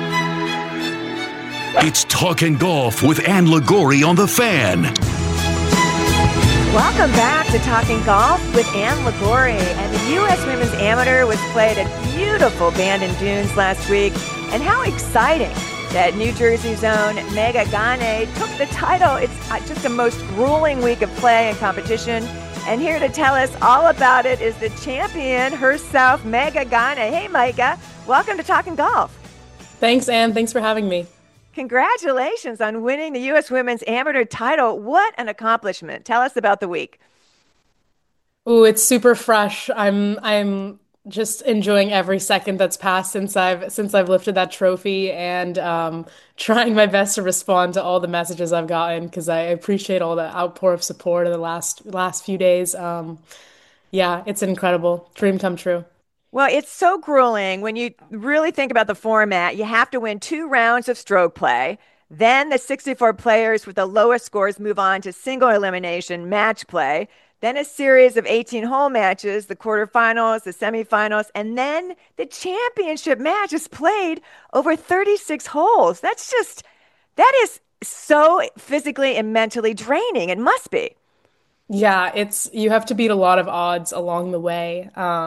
It's Talking Golf with Ann Liguori on The Fan. Welcome back to Talking Golf with Ann Liguori. And the U.S. Women's Amateur was played at beautiful Bandon Dunes last week. And how exciting that New Jersey's own Megha Ganne took the title. It's just a most grueling week of play and competition. And here to tell us all about it is the champion herself, Megha Ganne. Hey, Megha. Welcome to Talking Golf. Thanks, Ann. Thanks for having me. Congratulations on winning the U.S. Women's Amateur title. What an accomplishment. Tell us about the week. Ooh, it's super fresh. I'm just enjoying every second that's passed since I've lifted that trophy, and trying my best to respond to all the messages I've gotten, because I appreciate all the outpour of support in the last few days. Yeah, it's incredible. Dream come true. Well, it's so grueling when you really think about the format. You have to win 2 rounds of stroke play. Then the 64 players with the lowest scores move on to single elimination match play. Then a series of 18-hole matches, the quarterfinals, the semifinals, and then the championship match is played over 36 holes. That is so physically and mentally draining. It must be. Yeah, you have to beat a lot of odds along the way.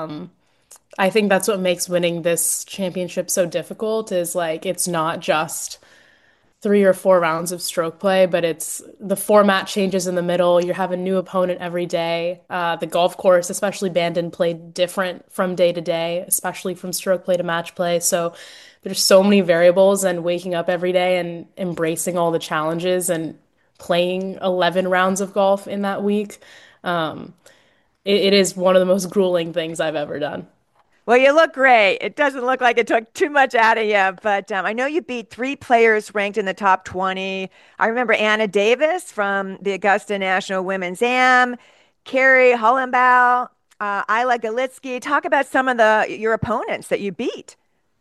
I think that's what makes winning this championship so difficult, is like, it's not just 3 or 4 rounds of stroke play, but it's the format changes in the middle. You have a new opponent every day. The golf course, especially Bandon, played different from day to day, especially from stroke play to match play. So there's so many variables, and waking up every day and embracing all the challenges and playing 11 rounds of golf in that week. It is one of the most grueling things I've ever done. Well, you look great. It doesn't look like it took too much out of you, but I know you beat 3 players ranked in the top 20. I remember Anna Davis from the Augusta National Women's Am, Carrie Hollenbaugh, Isla Galitsky. Talk about some of your opponents that you beat.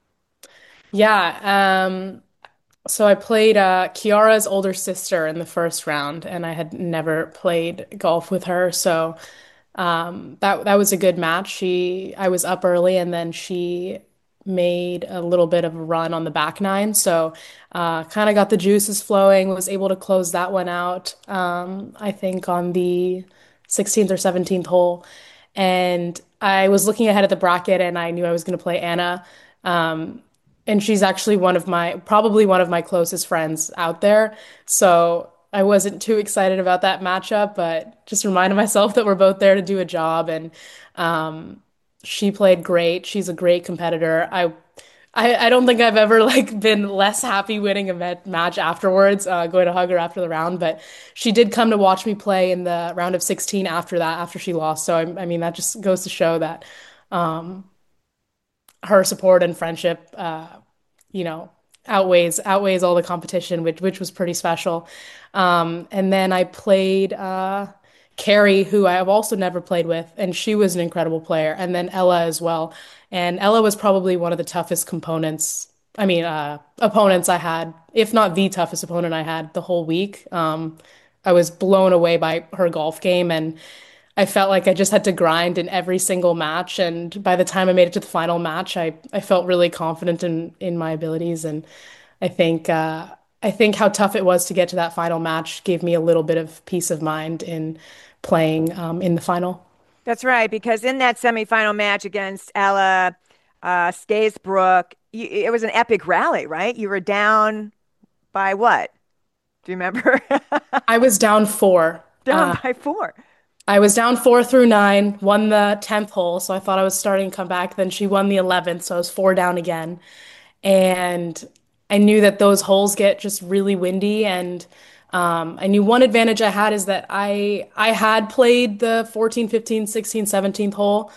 Yeah, so I played Kiara's older sister in the first round, and I had never played golf with her, so that was a good match. I was up early, and then she made a little bit of a run on the back nine, so kind of got the juices flowing. Was able to close that one out, I think on the 16th or 17th hole, and I was looking ahead at the bracket, and I knew I was going to play Anna, and she's actually probably one of my closest friends out there, so I wasn't too excited about that matchup, but just reminded myself that we're both there to do a job. And she played great. She's a great competitor. I don't think I've ever been less happy winning a match afterwards, going to hug her after the round. But she did come to watch me play in the round of 16 after that, after she lost. So I mean, that just goes to show that her support and friendship, outweighs all the competition, which was pretty special. And then I played Carrie, who I have also never played with, and she was an incredible player. And then Ella as well. And Ella was probably one of the toughest opponents I had, if not the toughest opponent I had the whole week. I was blown away by her golf game, and I felt like I just had to grind in every single match. And by the time I made it to the final match, I felt really confident in my abilities. And I think how tough it was to get to that final match gave me a little bit of peace of mind in playing in the final. That's right, because in that semifinal match against Ella Skaysbrook, it was an epic rally, right? You were down by what? Do you remember? I was down 4. Down by 4. I was down 4 through 9, won the 10th hole, so I thought I was starting to come back. Then she won the 11th, so I was 4 down again. And I knew that those holes get just really windy, and I knew one advantage I had is that I had played the 14, 15, 16, 17th hole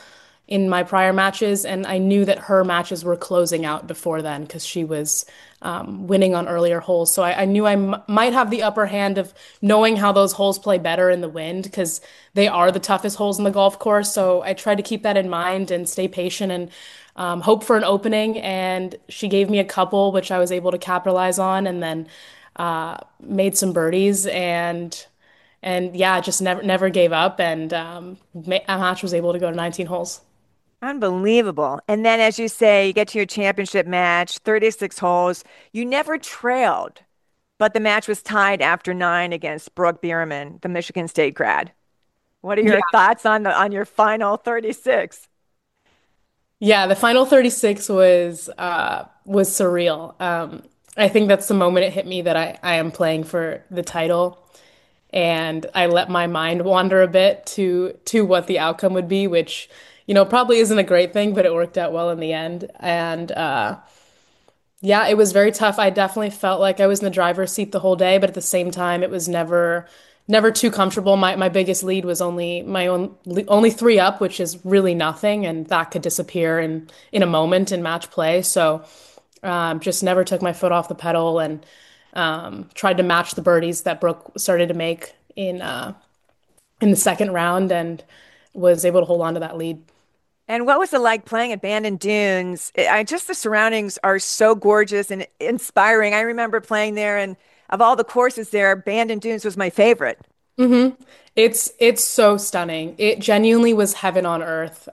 in my prior matches, and I knew that her matches were closing out before then because she was winning on earlier holes. So I knew I might have the upper hand of knowing how those holes play better in the wind because they are the toughest holes in the golf course. So I tried to keep that in mind and stay patient and hope for an opening. And she gave me a couple, which I was able to capitalize on, and then made some birdies and yeah, just never gave up. And a match was able to go to 19 holes. Unbelievable. And then, as you say, you get to your championship match, 36 holes. You never trailed, but the match was tied after 9 against Brooke Bierman, the Michigan State grad. What are your thoughts on your final 36? Yeah, the final 36 was surreal. I think that's the moment it hit me that I am playing for the title. And I let my mind wander a bit to what the outcome would be, which, probably isn't a great thing, but it worked out well in the end. And yeah, it was very tough. I definitely felt like I was in the driver's seat the whole day, but at the same time, it was never too comfortable. My biggest lead was only 3 up, which is really nothing, and that could disappear in a moment in match play. So just never took my foot off the pedal and tried to match the birdies that Brooke started to make in the second round and was able to hold on to that lead. And what was it like playing at Bandon Dunes? The surroundings are so gorgeous and inspiring. I remember playing there, and of all the courses there, Bandon Dunes was my favorite. Mm-hmm. It's so stunning. It genuinely was heaven on earth.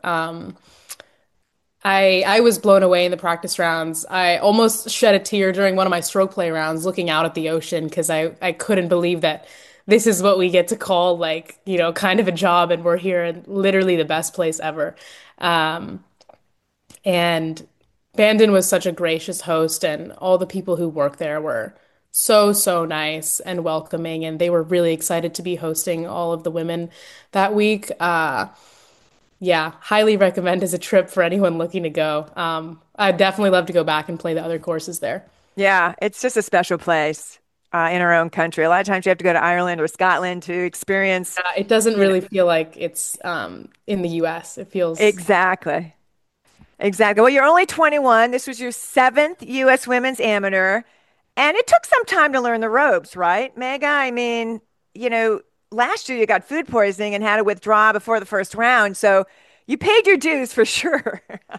I was blown away in the practice rounds. I almost shed a tear during one of my stroke play rounds looking out at the ocean because I couldn't believe that this is what we get to call like, kind of a job, and we're here in literally the best place ever. Um, and Bandon was such a gracious host, and all the people who work there were so nice and welcoming, and they were really excited to be hosting all of the women that week. Yeah, highly recommend as a trip for anyone looking to go. I'd definitely love to go back and play the other courses there. Yeah, it's just a special place in our own country. A lot of times you have to go to Ireland or Scotland to experience. It doesn't really feel like it's in the US. It feels Exactly. Exactly. Well, you're only 21. This was your 7th U.S. Women's Amateur, and it took some time to learn the ropes, right, Mega? I mean, last year you got food poisoning and had to withdraw before the first round, so you paid your dues for sure.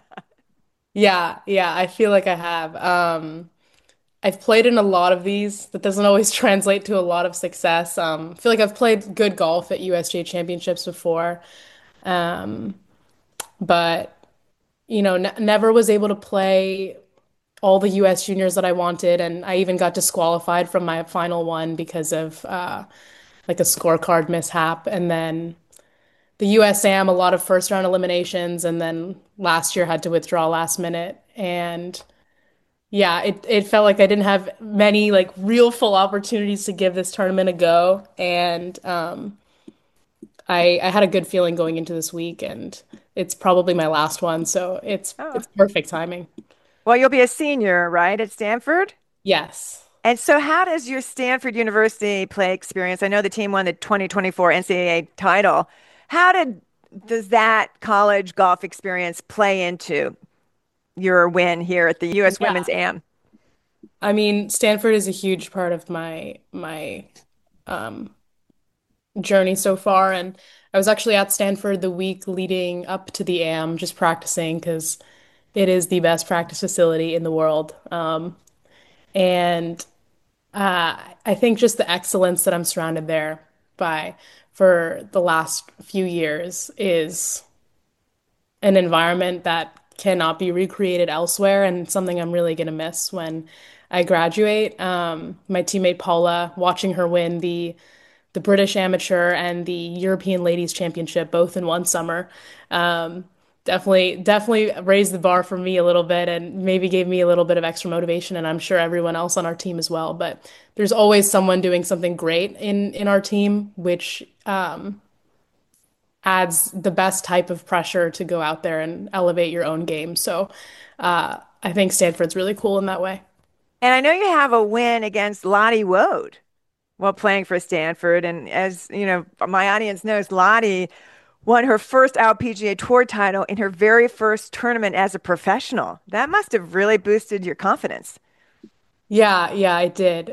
yeah, I feel like I have. I've played in a lot of these. That doesn't always translate to a lot of success. I feel like I've played good golf at USGA championships before, um, but never was able to play all the US juniors that I wanted, and I even got disqualified from my final one because of like a scorecard mishap, and then the USAM, a lot of first round eliminations, and then last year had to withdraw last minute. And yeah, it felt like I didn't have many like real full opportunities to give this tournament a go. And I had a good feeling going into this week, and it's probably my last one, so it's perfect timing. Well, you'll be a senior, right, at Stanford? Yes. And so, how does your Stanford University play experience? I know the team won the 2024 NCAA title. Does that college golf experience play into your win here at the U.S. Yeah. Women's Am? I mean, Stanford is a huge part of my um, journey so far, and I was actually at Stanford the week leading up to the Am, just practicing because it is the best practice facility in the world. And I think just the excellence that I'm surrounded there by for the last few years is an environment that cannot be recreated elsewhere, and something I'm really going to miss when I graduate. My teammate Paula, watching her win the British Amateur and the European Ladies Championship both in one summer, definitely raised the bar for me a little bit and maybe gave me a little bit of extra motivation, and I'm sure everyone else on our team as well. But there's always someone doing something great in our team, which adds the best type of pressure to go out there and elevate your own game. So I think Stanford's really cool in that way. And I know you have a win against Lottie Wode while playing for Stanford. And as you know, my audience knows, Lottie won her first LPGA Tour title in her very first tournament as a professional. That must have really boosted your confidence. Yeah, yeah, I did.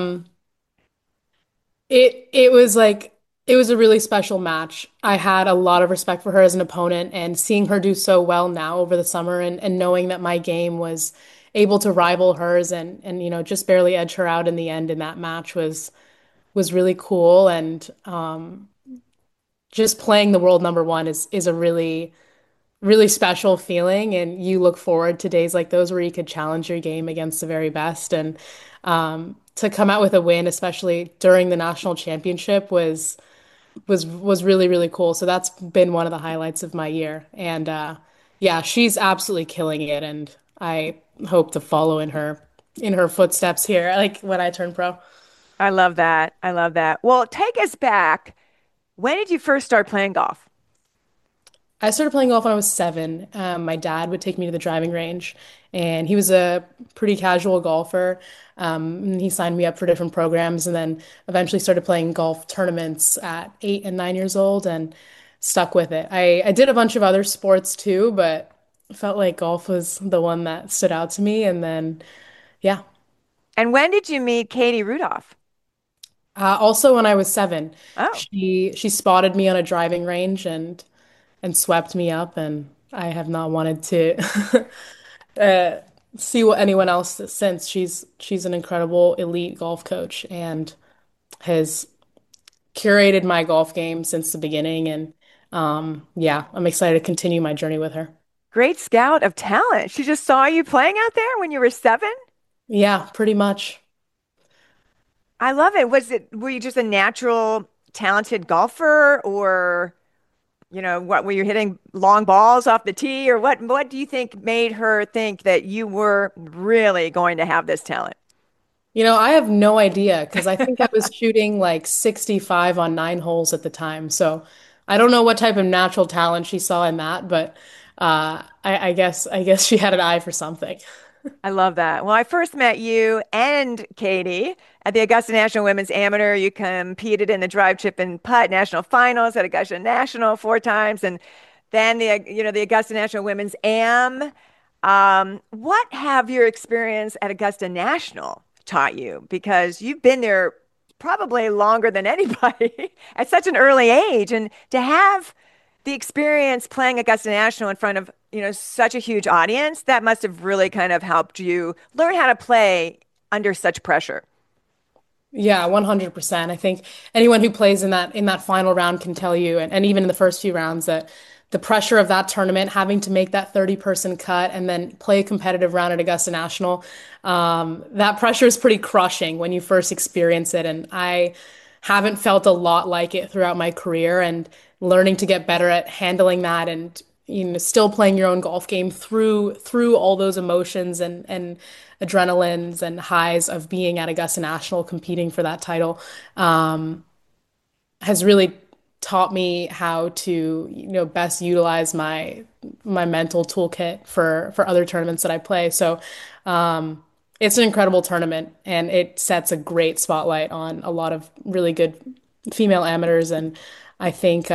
It was like it was a really special match. I had a lot of respect for her as an opponent, and seeing her do so well now over the summer, and knowing that my game was able to rival hers, and just barely edge her out in the end in that match was really cool. And just playing the world number one is a really special feeling, and you look forward to days like those where you could challenge your game against the very best. And to come out with a win, especially during the national championship, was really, really cool. So that's been one of the highlights of my year. And yeah, she's absolutely killing it, and I hope to follow in her footsteps here, like when I turn pro. I love that. I love that. Well, take us back. When did you first start playing golf? I started playing golf when I was 7. My dad would take me to the driving range, and he was a pretty casual golfer. And he signed me up for different programs, and then eventually started playing golf tournaments at 8 and 9 years old, and stuck with it. I did a bunch of other sports too, but felt like golf was the one that stood out to me. And then, yeah. And when did you meet Katie Rudolph? Also, when I was 7, Oh, she spotted me on a driving range and swept me up, and I have not wanted to uh, see what anyone else since. She's an incredible elite golf coach and has curated my golf game since the beginning. And yeah, I'm excited to continue my journey with her. great scout of talent. She just saw you playing out there when you were 7? Yeah, pretty much. I love it. Were you just a natural talented golfer, or what, were you hitting long balls off the tee, or what do you think made her think that you were really going to have this talent? I have no idea because I think I was shooting like 65 on 9 holes at the time. So I don't know what type of natural talent she saw in that, but I guess she had an eye for something. I love that. Well, I first met you and Katie at the Augusta National Women's Amateur. You competed in the drive, chip, and putt national finals at Augusta National 4 times, and then the Augusta National Women's Am. What have your experience at Augusta National taught you? Because you've been there probably longer than anybody at such an early age, and to have the experience playing Augusta National in front of, such a huge audience, that must have really kind of helped you learn how to play under such pressure. Yeah, 100%. I think anyone who plays in that final round can tell you, and even in the first few rounds, that the pressure of that tournament, having to make that 30-person cut and then play a competitive round at Augusta National, that pressure is pretty crushing when you first experience it. And I haven't felt a lot like it throughout my career, and learning to get better at handling that, and still playing your own golf game through all those emotions and adrenalines and highs of being at Augusta National competing for that title, has really taught me how to best utilize my mental toolkit for other tournaments that I play. So it's an incredible tournament, and it sets a great spotlight on a lot of really good female amateurs. And I think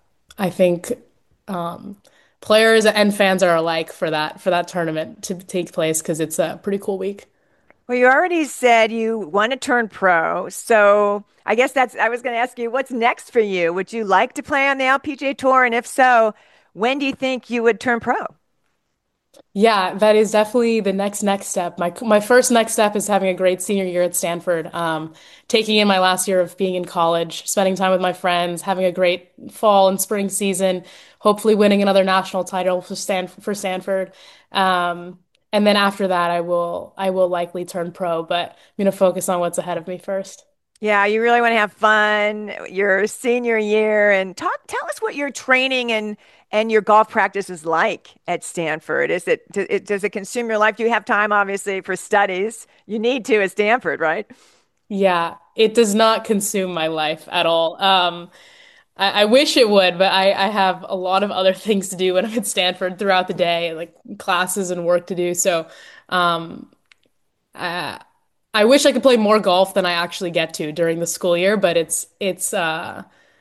um, players and fans are alike for that tournament to take place, because it's a pretty cool week. Well, you already said you want to turn pro. So I guess I was going to ask you, what's next for you? Would you like to play on the LPGA Tour? And if so, when do you think you would turn pro? Yeah, that is definitely the next step. My first next step is having a great senior year at Stanford, taking in my last year of being in college, spending time with my friends, having a great fall and spring season, hopefully winning another national title for Stanford. And then after that, I will likely turn pro, but I'm going to focus on what's ahead of me first. Yeah, you really want to have fun your senior year, and tell us what your training and your golf practice is like at Stanford. Does it consume your life? Do you have time, obviously, for studies? You need to at Stanford, right? Yeah, it does not consume my life at all. I wish it would, but I have a lot of other things to do when I'm at Stanford throughout the day, like classes and work to do. So, um, I, I wish I could play more golf than I actually get to during the school year, but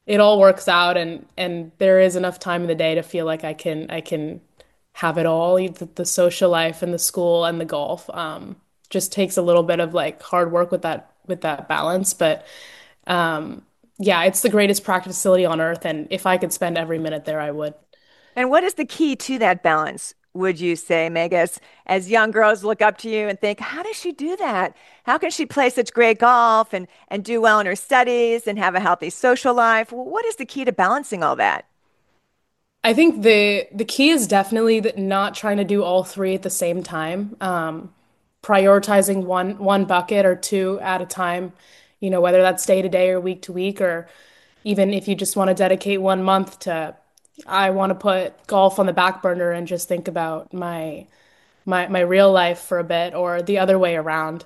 it all works out, and there is enough time in the day to feel like I can have it all, the social life and the school and the golf. Just takes a little bit of like hard work with that balance, but yeah, it's the greatest practice facility on earth, and if I could spend every minute there, I would. And what is the key to that balance, would you say, Meg, as young girls look up to you and think, how does she do that? How can she play such great golf and do well in her studies and have a healthy social life? What is the key to balancing all that? I think the key is definitely that not trying to do all three at the same time. Prioritizing one bucket or two at a time, whether that's day to day or week to week, or even if you just want to dedicate 1 month to, I want to put golf on the back burner and just think about my real life for a bit, or the other way around.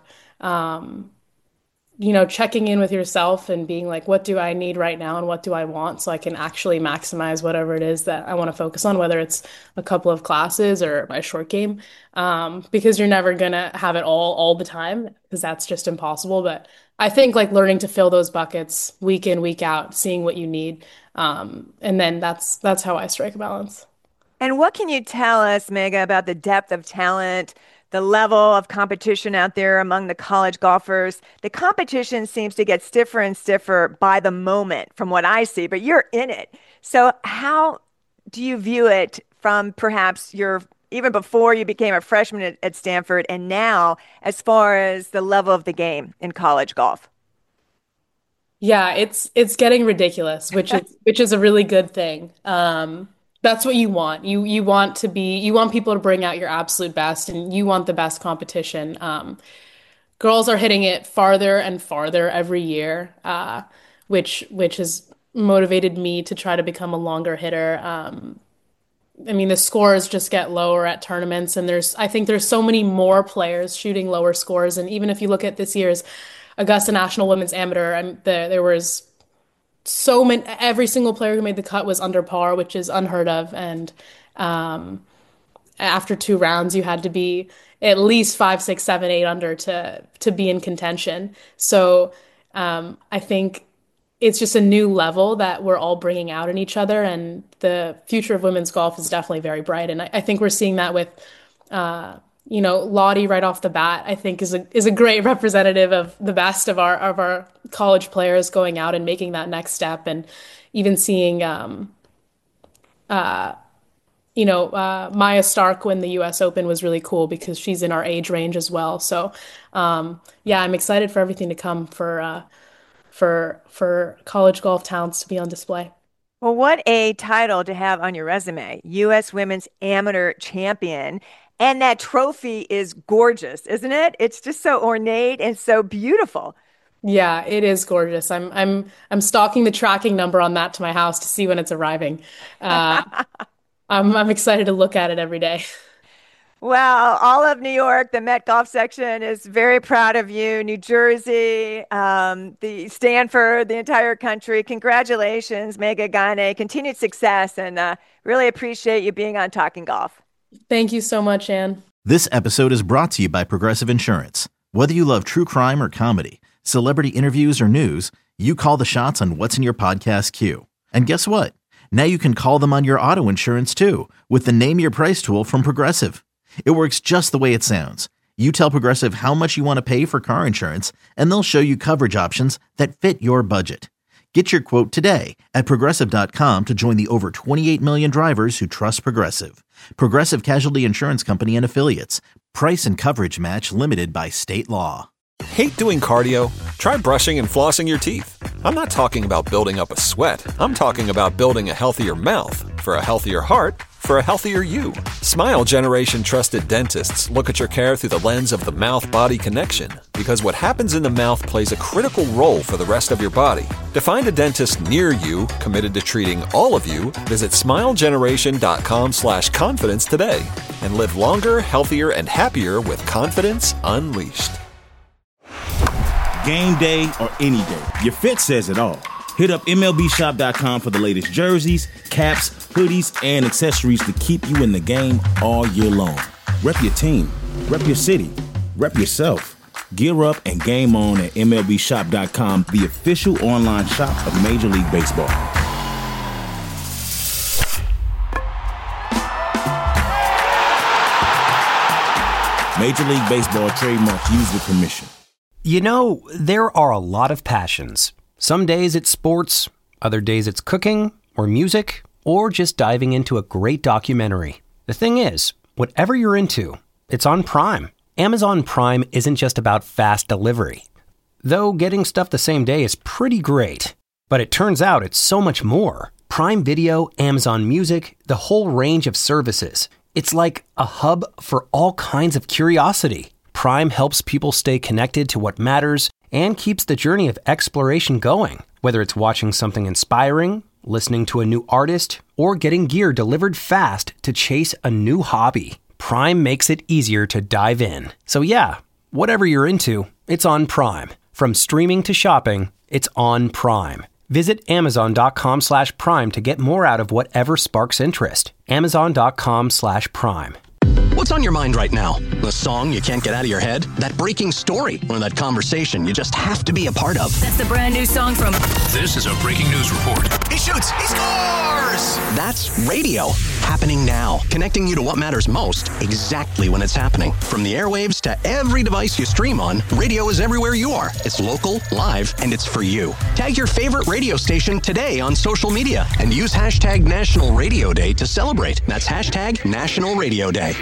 Checking in with yourself and being like, what do I need right now and what do I want, so I can actually maximize whatever it is that I want to focus on, whether it's a couple of classes or my short game, because you're never going to have it all the time, because that's just impossible. But I think like learning to fill those buckets week in, week out, seeing what you need. And then that's how I strike a balance. And what can you tell us, Mega, about the depth of talent, the level of competition out there among the college golfers? The competition seems to get stiffer and stiffer by the moment from what I see, but you're in it. So how do you view it from perhaps even before you became a freshman at Stanford and now, as far as the level of the game in college golf? Yeah, it's getting ridiculous, which is a really good thing. That's what you want. You want people to bring out your absolute best, and you want the best competition. Girls are hitting it farther and farther every year, which has motivated me to try to become a longer hitter. The scores just get lower at tournaments, and I think there's so many more players shooting lower scores. And even if you look at this year's Augusta National Women's Amateur, there was so many, every single player who made the cut was under par, which is unheard of. And after 2 rounds, you had to be at least 5, 6, 7, 8 under to be in contention. So I think it's just a new level that we're all bringing out in each other, and the future of women's golf is definitely very bright. And I think we're seeing that with Lottie right off the bat, I think is a great representative of the best of our college players going out and making that next step, and even seeing Maya Stark win the U.S. Open was really cool because she's in our age range as well. So yeah, I'm excited for everything to come for college golf talents to be on display. Well, what a title to have on your resume, U.S. Women's Amateur Champion. And that trophy is gorgeous, isn't it? It's just so ornate and so beautiful. Yeah, it is gorgeous. I'm stalking the tracking number on that to my house to see when it's arriving. I'm excited to look at it every day. Well, all of New York, the Met Golf section is very proud of you. New Jersey, the Stanford, the entire country. Congratulations, Megha Ganne. Continued success, and really appreciate you being on Talking Golf. Thank you so much, Ann. This episode is brought to you by Progressive Insurance. Whether you love true crime or comedy, celebrity interviews or news, you call the shots on what's in your podcast queue. And guess what? Now you can call them on your auto insurance too, with the Name Your Price tool from Progressive. It works just the way it sounds. You tell Progressive how much you want to pay for car insurance, and they'll show you coverage options that fit your budget. Get your quote today at Progressive.com to join the over 28 million drivers who trust Progressive. Progressive Casualty Insurance Company and Affiliates. Price and coverage match limited by state law. Hate doing cardio? Try brushing and flossing your teeth. I'm not talking about building up a sweat. I'm talking about building a healthier mouth. For a healthier heart, for a healthier you. Smile Generation trusted dentists look at your care through the lens of the mouth-body connection, because what happens in the mouth plays a critical role for the rest of your body. To find a dentist near you committed to treating all of you, visit smilegeneration.com/confidence today and live longer, healthier, and happier with confidence unleashed. Game day or any day, your fit says it all. Hit up MLBshop.com for the latest jerseys, caps, hoodies, and accessories to keep you in the game all year long. Rep your team, rep your city, rep yourself. Gear up and game on at MLBshop.com, the official online shop of Major League Baseball. Major League Baseball trademarks used with permission. You know, there are a lot of passions. Some days it's sports, other days it's cooking or music, or just diving into a great documentary. The thing is, whatever you're into, it's on Prime. Amazon Prime isn't just about fast delivery. Though getting stuff the same day is pretty great. But it turns out it's so much more. Prime Video, Amazon Music, the whole range of services. It's like a hub for all kinds of curiosity. Prime helps people stay connected to what matters and keeps the journey of exploration going. Whether it's watching something inspiring, listening to a new artist, or getting gear delivered fast to chase a new hobby, Prime makes it easier to dive in. So yeah, whatever you're into, it's on Prime. From streaming to shopping, it's on Prime. Visit Amazon.com/Prime to get more out of whatever sparks interest. Amazon.com/Prime. What's on your mind right now? The song you can't get out of your head? That breaking story? Or that conversation you just have to be a part of? That's the brand new song from... This is a breaking news report. He shoots! He scores! That's radio. Happening now. Connecting you to what matters most, exactly when it's happening. From the airwaves to every device you stream on, radio is everywhere you are. It's local, live, and it's for you. Tag your favorite radio station today on social media and use hashtag National Radio Day to celebrate. That's hashtag National Radio Day.